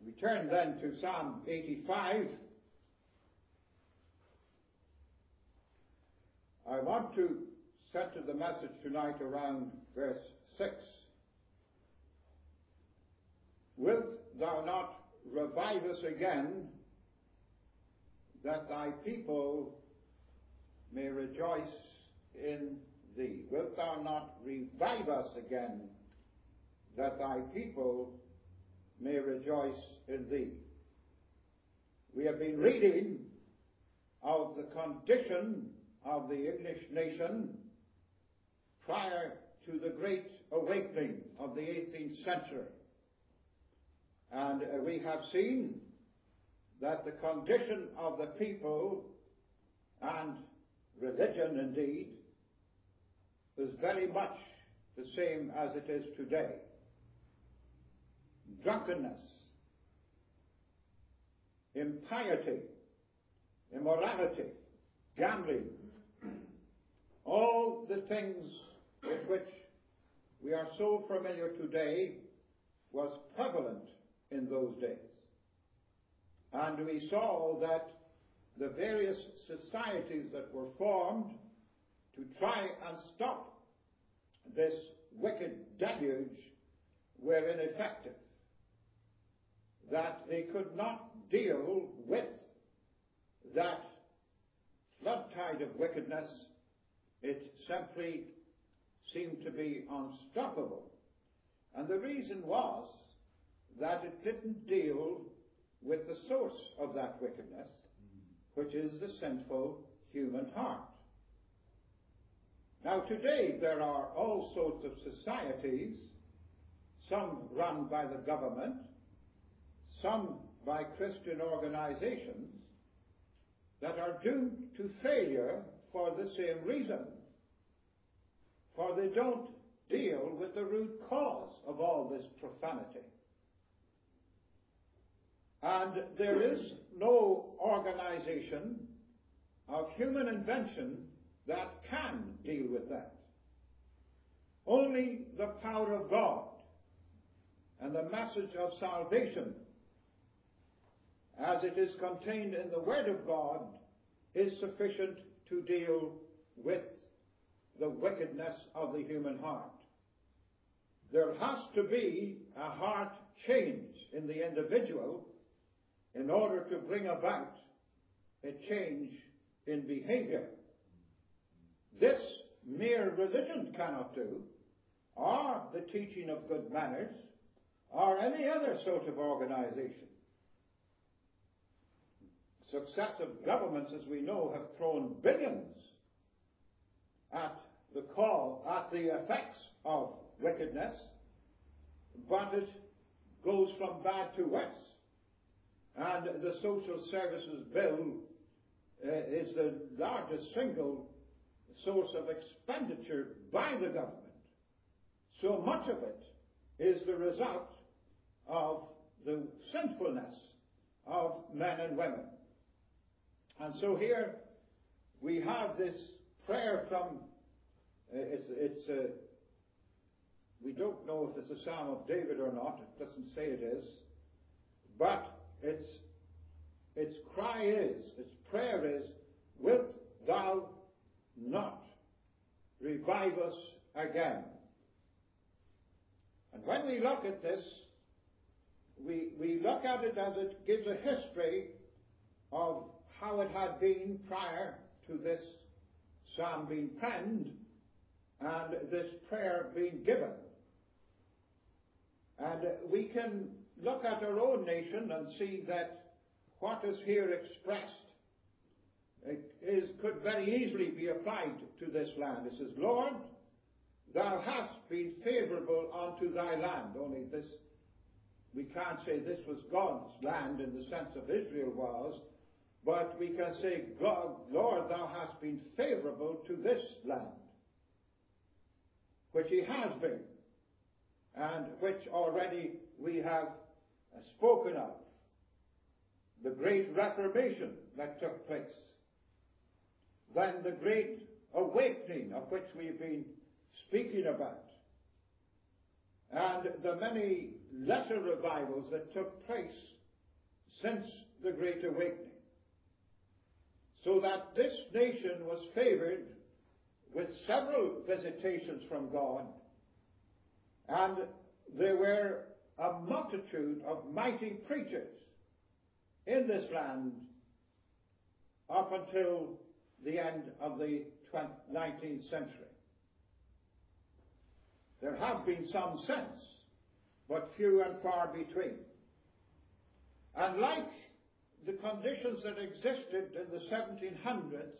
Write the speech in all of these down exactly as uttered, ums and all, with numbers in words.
We turn then to Psalm eighty-five. I want to center the message tonight around verse six. Wilt thou not revive us again, that thy people may rejoice in thee? Wilt thou not revive us again, that thy people may rejoice in thee? We have been reading of the condition of the English nation prior to the Great Awakening of the eighteenth century. And uh, we have seen that the condition of the people and religion indeed is very much the same as it is today. Drunkenness, impiety, immorality, gambling, all the things with which we are so familiar today was prevalent in those days. And we saw that the various societies that were formed to try and stop this wicked deluge were ineffective, that they could not deal with that flood tide of wickedness. It simply seemed to be unstoppable. And the reason was that it didn't deal with the source of that wickedness, which is the sinful human heart. Now today there are all sorts of societies, some run by the government, some by Christian organizations, that are doomed to failure for the same reason. For they don't deal with the root cause of all this profanity. And there is no organization of human invention that can deal with that. Only the power of God and the message of salvation, as it is contained in the Word of God, is sufficient to deal with the wickedness of the human heart. There has to be a heart change in the individual in order to bring about a change in behavior. This mere religion cannot do, or the teaching of good manners, or any other sort of organization. Successive governments, as we know, have thrown billions at the call, at the effects of wickedness, but it goes from bad to worse. And the social services bill uh, is the largest single source of expenditure by the government. So much of it is the result of the sinfulness of men and women. And so here we have this prayer from, uh, it's, it's uh, we don't know if it's a Psalm of David or not, it doesn't say it is, but its, its cry is, its prayer is, wilt thou not revive us again? And when we look at this, we, we look at it as it gives a history of how it had been prior to this psalm being penned and this prayer being given. And we can look at our own nation and see that what is here expressed is, could very easily be applied to this land. It says, Lord, thou hast been favorable unto thy land. Only this, we can't say this was God's land in the sense of Israel was, but we can say, God, Lord, thou hast been favorable to this land, which he has been, and which already we have spoken of. The great Reformation that took place. Then the great awakening of which we've been speaking about. And the many lesser revivals that took place since the Great Awakening. So that this nation was favored with several visitations from God, and there were a multitude of mighty preachers in this land up until the end of the nineteenth century. There have been some since, but few and far between. And like the conditions that existed in the seventeen hundreds,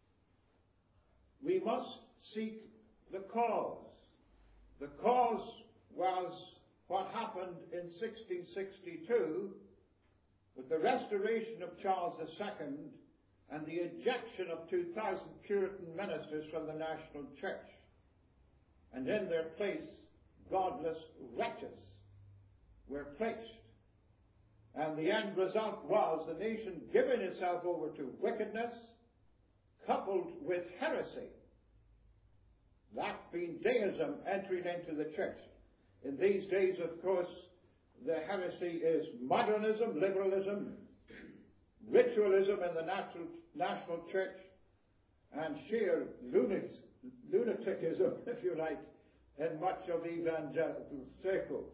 we must seek the cause. The cause was what happened in sixteen sixty-two with the restoration of Charles the Second and the ejection of two thousand Puritan ministers from the National Church. And in their place, godless wretches were placed. And the end result was the nation giving itself over to wickedness, coupled with heresy. That being deism entering into the church. In these days, of course, the heresy is modernism, liberalism, ritualism in the national, national church, and sheer lunatic, lunaticism, if you like, in much of evangelical circles.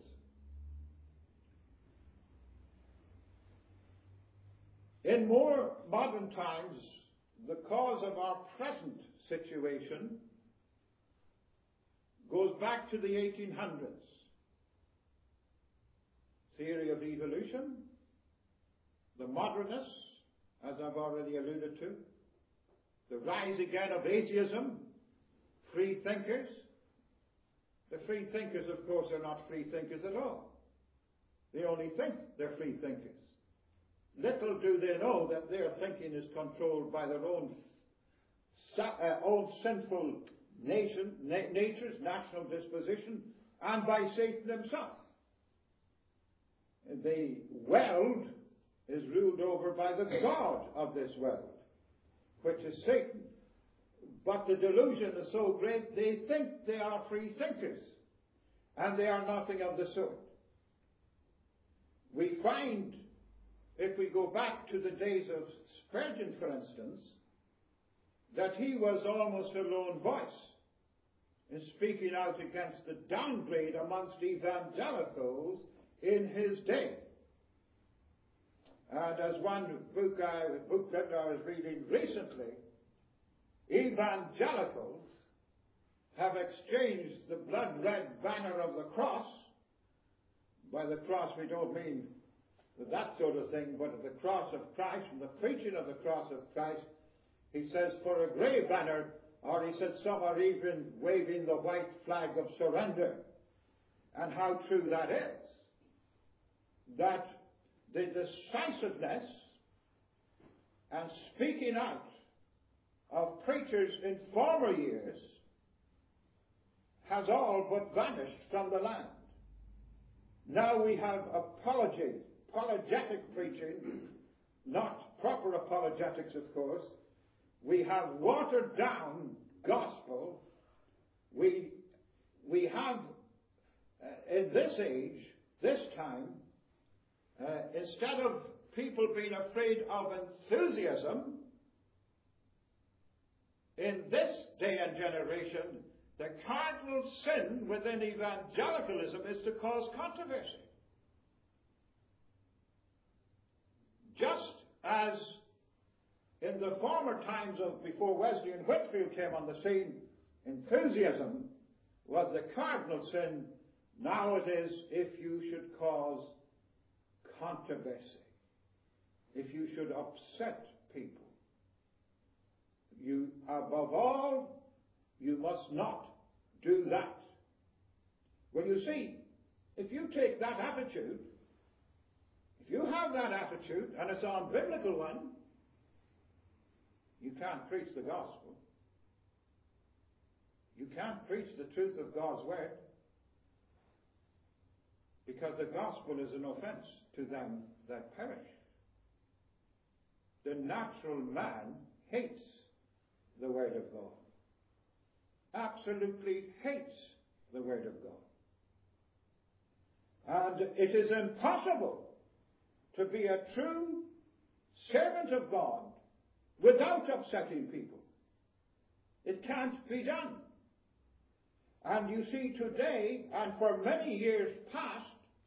In more modern times, the cause of our present situation goes back to the eighteen hundreds. Theory of evolution, the modernists, as I've already alluded to, the rise again of atheism, free thinkers. The free thinkers, of course, are not free thinkers at all. They only think they're free thinkers. Little do they know that their thinking is controlled by their own, uh, own sinful nation, na- nature's national disposition, and by Satan himself. The world is ruled over by the God of this world, which is Satan. But the delusion is so great, they think they are free thinkers, and they are nothing of the sort. We find, if we go back to the days of Spurgeon, for instance, that he was almost a lone voice in speaking out against the downgrade amongst evangelicals in his day. And as one book, I, booklet I was reading recently, evangelicals have exchanged the blood-red banner of the cross. By the cross we don't mean that sort of thing, but the cross of Christ, and the preaching of the cross of Christ, he says, for a grey banner, or he said some are even waving the white flag of surrender. And how true that is. That the decisiveness and speaking out of preachers in former years has all but vanished from the land. Now we have apology, apologetic preaching, not proper apologetics, of course. We have watered down gospel. We, we have, uh, in this age, this time, uh, instead of people being afraid of enthusiasm, in this day and generation, the cardinal sin within evangelicalism is to cause controversy. Just as in the former times of before Wesley and Whitefield came on the scene, enthusiasm was the cardinal sin. Now it is if you should cause controversy, if you should upset people. You, above all, you must not do that. Well, you see, if you take that attitude, if you have that attitude, and it's an unbiblical one, you can't preach the gospel. You can't preach the truth of God's word, because the gospel is an offense to them that perish. The natural man hates the word of God. Absolutely hates the word of God. And it is impossible to be a true servant of God without upsetting people. It can't be done. And you see today, and for many years past,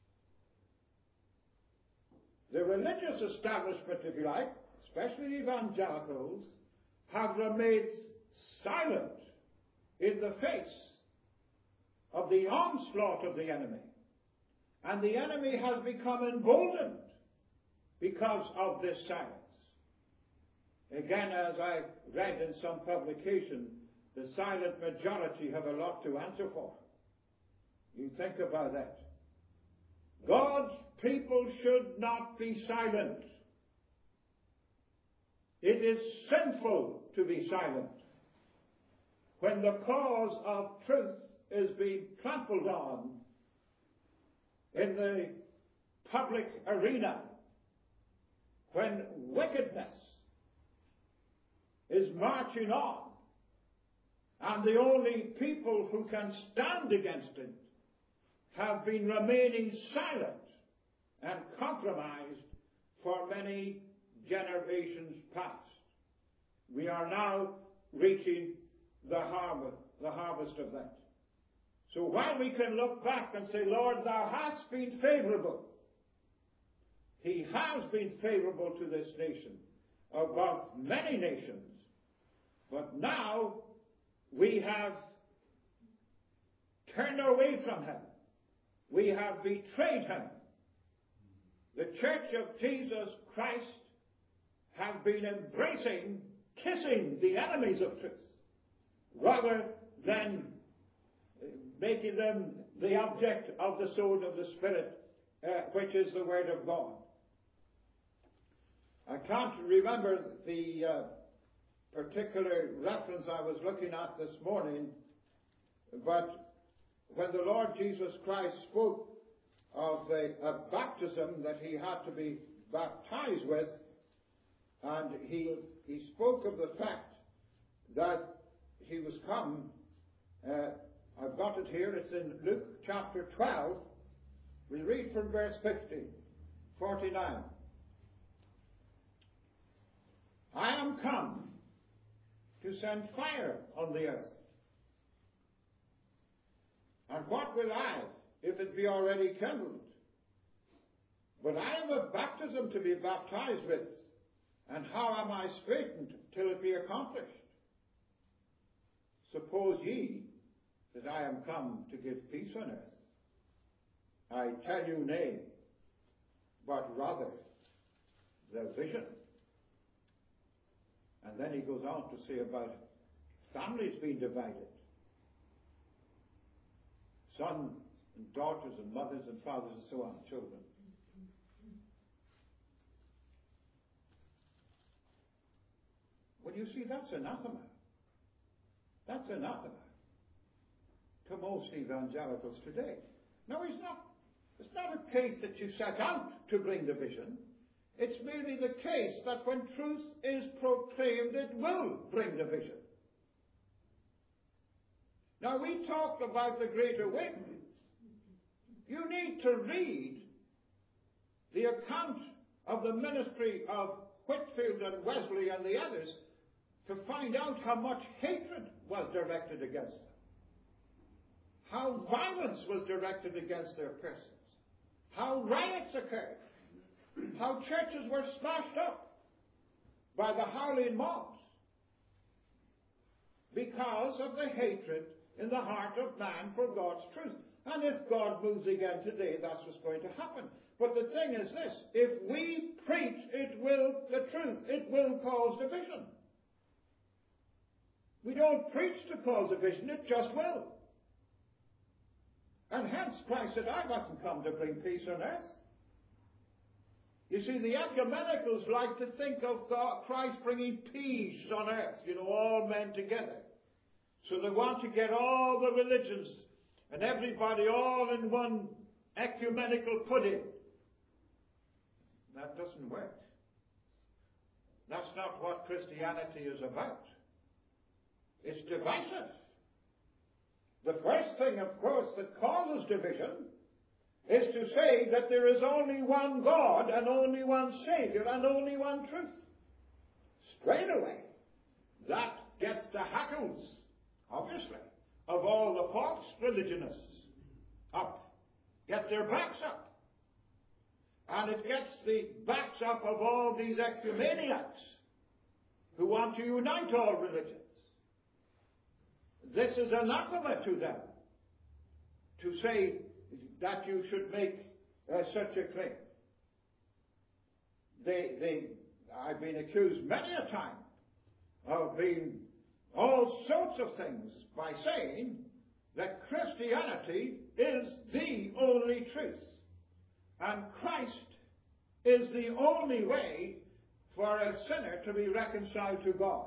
the religious establishment, if you like, especially evangelicals, have remained silent in the face of the onslaught of the enemy. And the enemy has become emboldened because of this silence. Again, as I read in some publication, the silent majority have a lot to answer for. You think about that. God's people should not be silent. It is sinful to be silent when the cause of truth is being trampled on in the public arena, when wickedness is marching on, and the only people who can stand against it have been remaining silent and compromised for many generations past. We are now reaching the harvest, the harvest of that. So while we can look back and say, Lord, thou hast been favorable, he has been favorable to this nation above many nations. But now we have turned away from him. We have betrayed him. The Church of Jesus Christ have been embracing, kissing the enemies of truth, rather than making them the object of the sword of the Spirit, uh, which is the Word of God. I can't remember the uh, particular reference I was looking at this morning, but when the Lord Jesus Christ spoke of a, a baptism that he had to be baptized with, and he, he spoke of the fact that he was come, uh, I've got it here, it's in Luke chapter twelve. We read from verse fifty, forty-nine. I am come to send fire on the earth. And what will I, if it be already kindled? But I have a baptism to be baptized with, and how am I straitened till it be accomplished? Suppose ye that I am come to give peace on earth. I tell you nay, but rather the vision. And then he goes on to say about families being divided. Sons and daughters and mothers and fathers and so on, children. Well, you see, that's anathema. That's anathema to most evangelicals today. No, it's not. It's not a case that you set out to bring division. It's merely the case that when truth is proclaimed, it will bring division. Now, we talked about the Great Awakening. You need to read the account of the ministry of Whitefield and Wesley and the others to find out how much hatred was directed against them, how violence was directed against their persons, how riots occurred, how churches were smashed up by the howling mobs because of the hatred in the heart of man for God's truth. And if God moves again today, that's what's going to happen. But the thing is this, if we preach it will, the truth, it will cause division. We don't preach to cause division, it just will. And hence Christ said, I wasn't come to bring peace on earth. You see, the ecumenicals like to think of God, Christ bringing peace on earth, you know, all men together. So they want to get all the religions and everybody all in one ecumenical pudding. That doesn't work. That's not what Christianity is about. It's divisive. The first thing, of course, that causes division is to say that there is only one God and only one Savior and only one truth. Straight away, that gets the hackles, obviously, of all the false religionists up, gets their backs up. And it gets the backs up of all these ecumeniacs who want to unite all religions. This is anathema to them, to say that you should make uh, such a claim. They, they, I've been accused many a time of being all sorts of things by saying that Christianity is the only truth. And Christ is the only way for a sinner to be reconciled to God.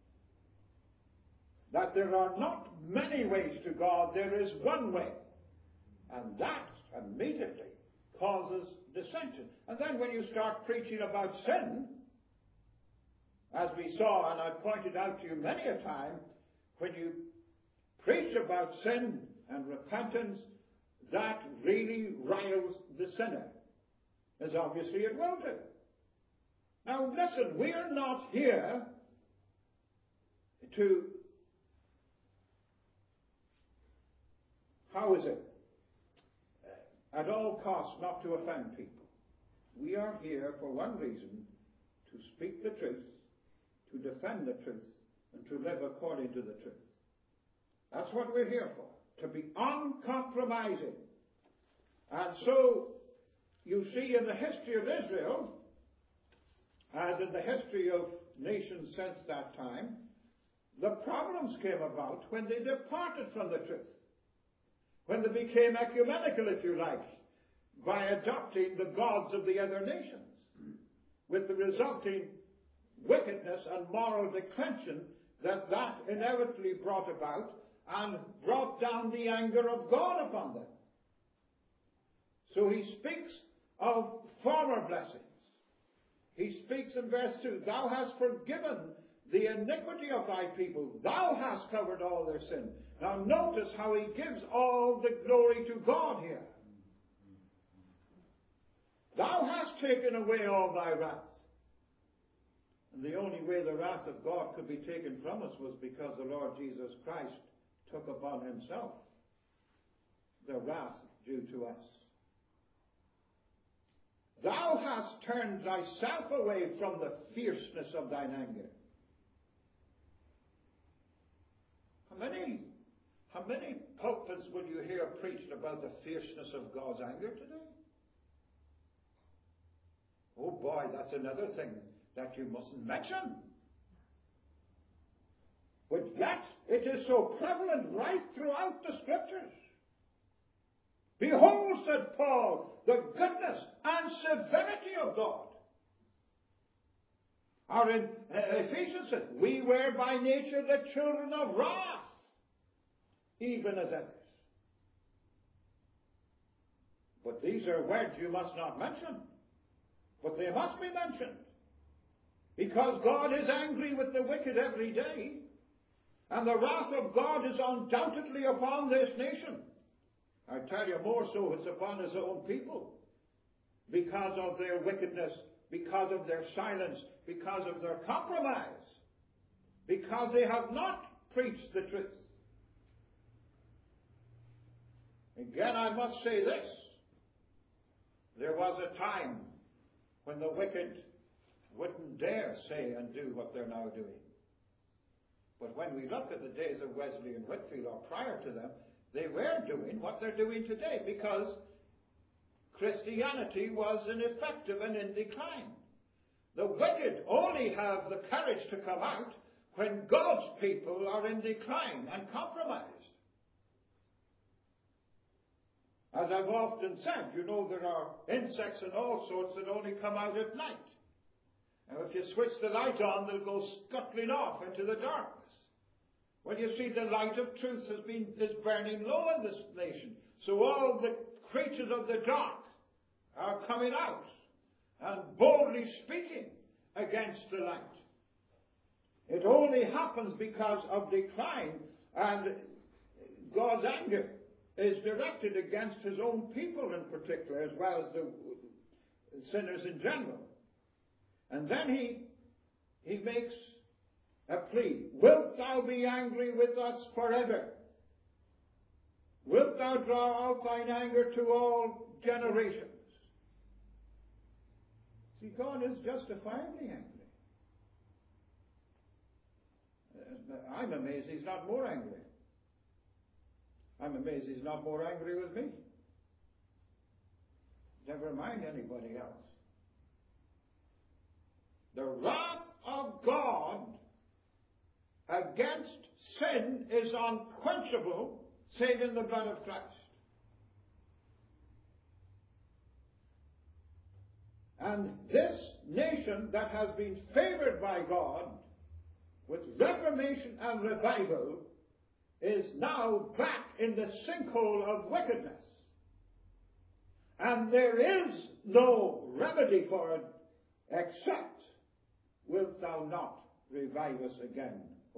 That there are not many ways to God, there is one way. And that immediately causes dissension. And then when you start preaching about sin, as we saw, and I've pointed out to you many a time, when you preach about sin and repentance, that really riles the sinner, as obviously it will do. Now listen, we're not here to, how is it, at all costs not to offend people. We are here for one reason, to speak the truth, to defend the truth, and to live according to the truth. That's what we're here for, to be uncompromising. And so, you see in the history of Israel, as in the history of nations since that time, the problems came about when they departed from the truth. When they became ecumenical, if you like, by adopting the gods of the other nations, with the resulting wickedness and moral declension that that inevitably brought about, and brought down the anger of God upon them. So he speaks of former blessings. He speaks in verse two, thou hast forgiven the iniquity of thy people. Thou hast covered all their sin. Now notice how he gives all the glory to God here. Thou hast taken away all thy wrath. And the only way the wrath of God could be taken from us was because the Lord Jesus Christ took upon himself the wrath due to us. Thou hast turned thyself away from the fierceness of thine anger. How many, how many pulpits will you hear preached about the fierceness of God's anger today? Oh boy, that's another thing that you mustn't mention. But yet, it is so prevalent right throughout the Scriptures. Behold, said Paul, the goodness and severity of God. Or in uh, Ephesians said, we were by nature the children of wrath, even as others. But these are words you must not mention. But they must be mentioned. Because God is angry with the wicked every day. And the wrath of God is undoubtedly upon this nation. I tell you, more so it's upon his own people. Because of their wickedness, because of their silence, because of their compromise. Because they have not preached the truth. Again, I must say this. There was a time when the wicked wouldn't dare say and do what they're now doing. But when we look at the days of Wesley and Whitefield, or prior to them, they were doing what they're doing today, because Christianity was ineffective and in decline. The wicked only have the courage to come out when God's people are in decline and compromised. As I've often said, you know, there are insects and all sorts that only come out at night. And if you switch the light on, they'll go scuttling off into the darkness. Well, you see, the light of truth has been is burning low in this nation. So all the creatures of the dark are coming out and boldly speaking against the light. It only happens because of decline and God's anger. is directed against his own people in particular, as well as the sinners in general. And then he, he makes a plea. Wilt thou be angry with us forever? Wilt thou draw out thine anger to all generations? See, God is justifiably angry. I'm amazed he's not more angry. I'm amazed he's not more angry with me. Never mind anybody else. The wrath of God against sin is unquenchable, save in the blood of Christ. And this nation that has been favored by God with reformation and revival is now back in the sinkhole of wickedness. And there is no remedy for it except, wilt thou not revive us again, O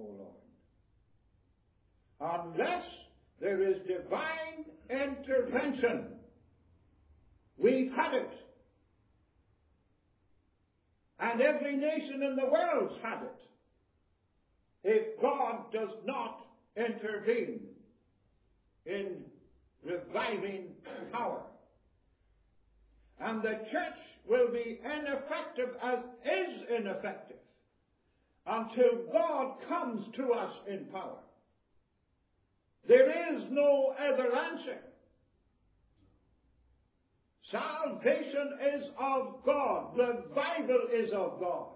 Lord? Unless there is divine intervention. We've had it. And every nation in the world's had it. If God does not intervene in reviving power. And the church will be ineffective as is ineffective until God comes to us in power. There is no other answer. Salvation is of God. Revival is of God.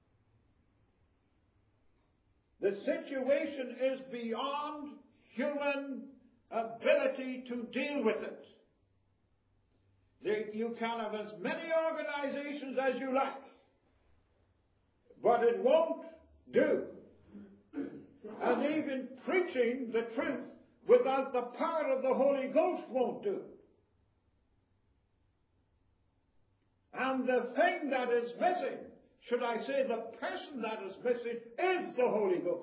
The situation is beyond human ability to deal with it. There, you can have as many organizations as you like, but it won't do. And even preaching the truth without the power of the Holy Ghost won't do. And the thing that is missing, should I say the person that is missing, is the Holy Ghost.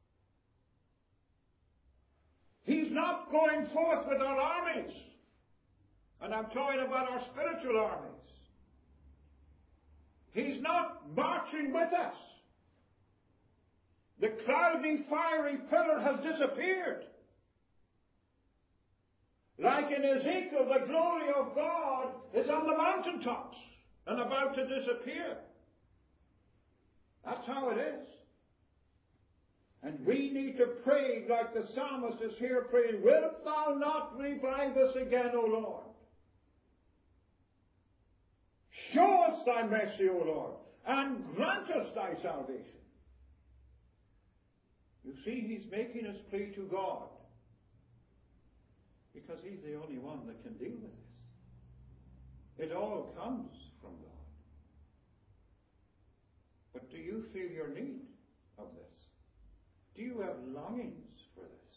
He's not going forth with our armies. And I'm talking about our spiritual armies. He's not marching with us. The cloudy, fiery pillar has disappeared. Like in Ezekiel, the glory of God is on the mountaintops and about to disappear. That's how it is. And we need to pray like the psalmist is here praying, wilt thou not revive us again, O Lord? Show us thy mercy, O Lord, and grant us thy salvation. You see, he's making his plea to God because he's the only one that can deal with this. It all comes from God. But do you feel your need of this? Do you have longings for this?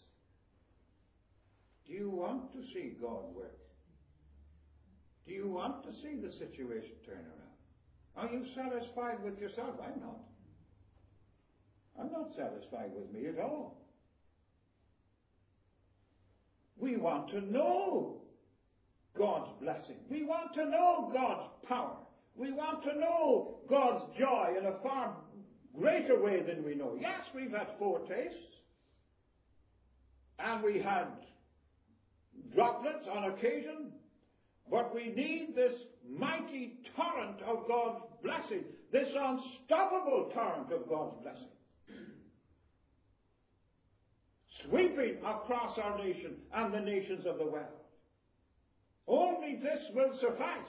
Do you want to see God work? Do you want to see the situation turn around? Are you satisfied with yourself? I'm not. I'm not satisfied with me at all. We want to know God's blessing. We want to know God's power. We want to know God's joy in a far greater way than we know. Yes, we've had foretastes. And we had droplets on occasion. But we need this mighty torrent of God's blessing. This unstoppable torrent of God's blessing. Sweeping across our nation and the nations of the world. Only this will suffice.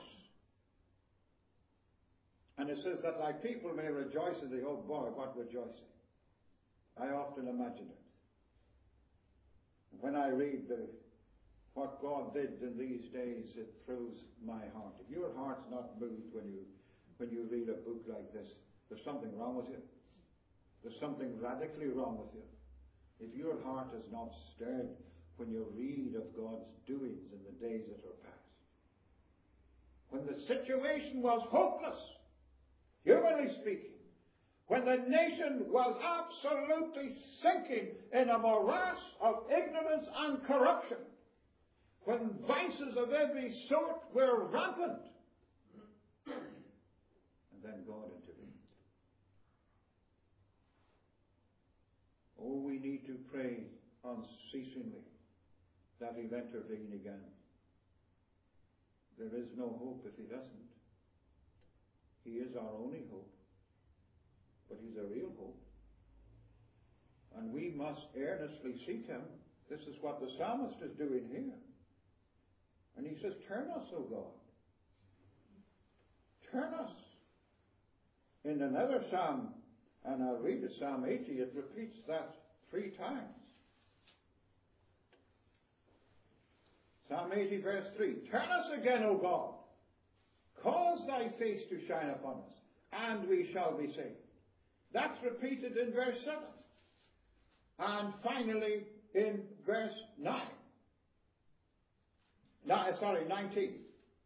And it says that thy people may rejoice in thee. Oh boy, what rejoicing. I often imagine it. When I read the, what God did in these days, it thrills my heart. If your heart's not moved when you, when you read a book like this, there's something wrong with you. There's something radically wrong with you. If your heart is not stirred when you read of God's doings in the days that are past. When the situation was hopeless, humanly speaking, when the nation was absolutely sinking in a morass of ignorance and corruption, when vices of every sort were rampant. And then God intervened. Oh, we need to pray unceasingly that He'll intervene again. There is no hope if He doesn't. He is our only hope. But He's a real hope. And we must earnestly seek Him. This is what the psalmist is doing here. And he says, turn us, O God. Turn us. In another psalm, and I'll read it, Psalm eighty, it repeats that three times. Psalm eighty, verse three. Turn us again, O God. Cause thy face to shine upon us, and we shall be saved. That's repeated in verse seven. And finally, in verse nine. No, sorry, nineteen.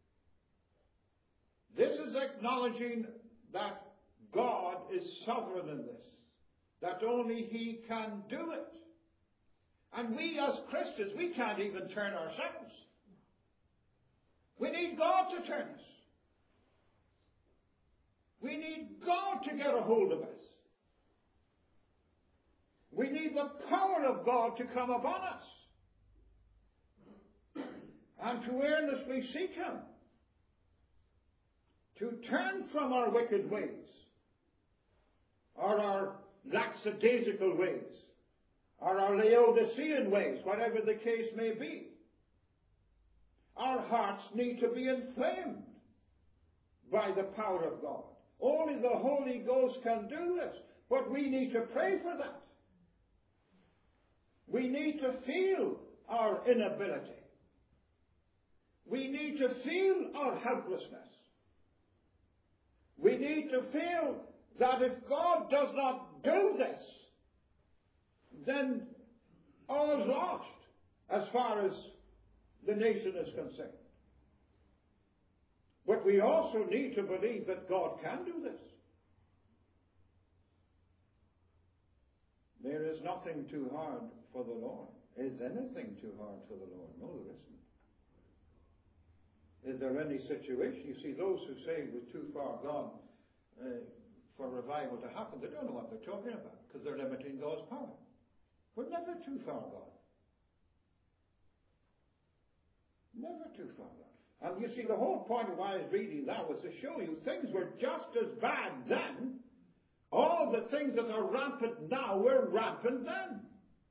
This is acknowledging that God is sovereign in this. That only He can do it. And we as Christians, we can't even turn ourselves. We need God to turn us. We need God to get a hold of us. We need the power of God to come upon us. And to earnestly seek Him. To turn from our wicked ways. Or our lackadaisical ways. Or our Laodicean ways, whatever the case may be. Our hearts need to be inflamed by the power of God. Only the Holy Ghost can do this. But we need to pray for that. We need to feel our inability. We need to feel our helplessness. We need to feel that if God does not do this, then all is lost as far as the nation is concerned. But we also need to believe that God can do this. There is nothing too hard for the Lord. Is anything too hard for the Lord? No, there isn't. Is there any situation? You see, those who say we're too far gone uh, for revival to happen, they don't know what they're talking about because they're limiting God's power. We're never too far gone. Never too far gone. And you see, the whole point of why I was reading that was to show you things were just as bad then. All the things that are rampant now were rampant then.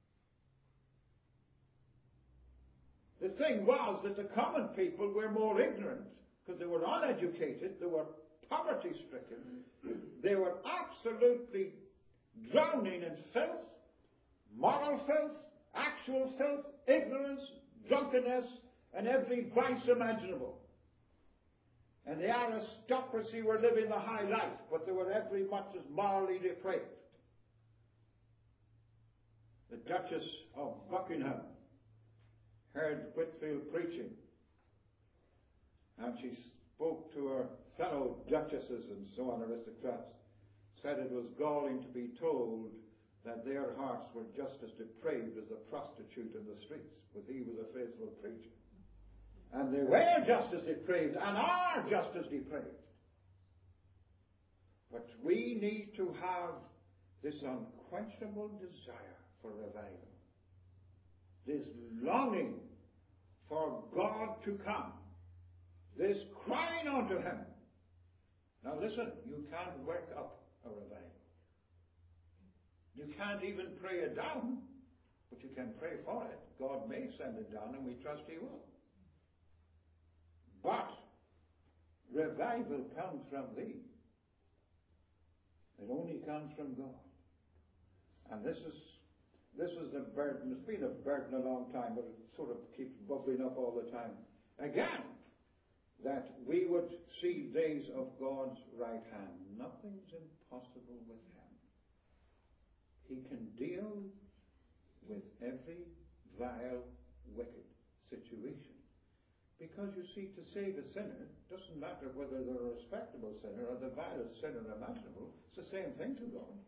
The thing was that the common people were more ignorant because they were uneducated, they were poverty-stricken, they were absolutely drowning in filth, moral filth, actual filth, ignorance, drunkenness, and every vice imaginable. And the aristocracy were living the high life, but they were every much as morally depraved. The Duchess of Buckingham heard Whitefield preaching, and she spoke to her fellow duchesses and so on, aristocrats, said it was galling to be told that their hearts were just as depraved as a prostitute in the streets, but he was a faithful preacher. And they were just as depraved and are just as depraved. But we need to have this unquenchable desire for revival. This longing for God to come. This crying unto Him. Now listen, you can't work up a revival. You can't even pray it down, but you can pray for it. God may send it down, and we trust He will. But revival comes from Thee. It only comes from God. And this is this is the burden. It's been a burden a long time, but it sort of keeps bubbling up all the time. Again, that we would see days of God's right hand. Nothing's impossible with Him. He can deal with every vile, wicked situation. Because you see, to save a sinner, doesn't matter whether they're a respectable sinner or the vilest sinner imaginable, it's the same thing to God.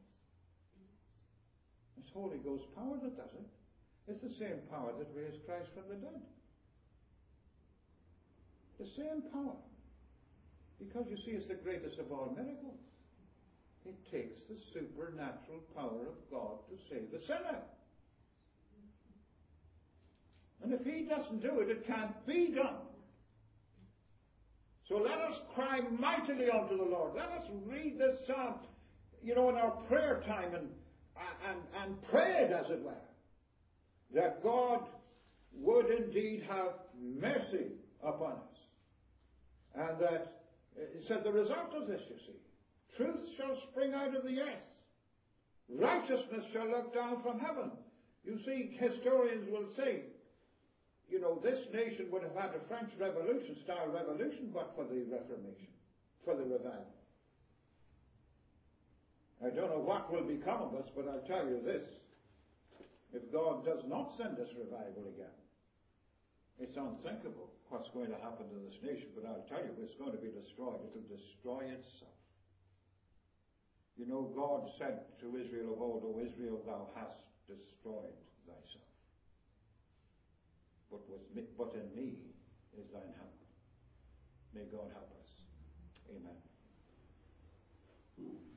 It's Holy Ghost power that does it. It's the same power that raised Christ from the dead. The same power. Because you see, it's the greatest of all miracles. It takes the supernatural power of God to save the sinner. And if he doesn't do it, it can't be done. So let us cry mightily unto the Lord. Let us read this psalm, you know, in our prayer time and, and, and pray it, as it were, that God would indeed have mercy upon us. And that, it said the result of this, you see, truth shall spring out of the earth. Righteousness shall look down from heaven. You see, historians will say, you know, this nation would have had a French Revolution, style revolution, but for the Reformation, for the revival. I don't know what will become of us, but I'll tell you this. If God does not send us revival again, it's unthinkable what's going to happen to this nation, but I'll tell you, it's going to be destroyed. It'll destroy itself. You know, God said to Israel of old, O Israel, thou hast destroyed thyself. But, with me, but in me is thine help. May God help us. Amen.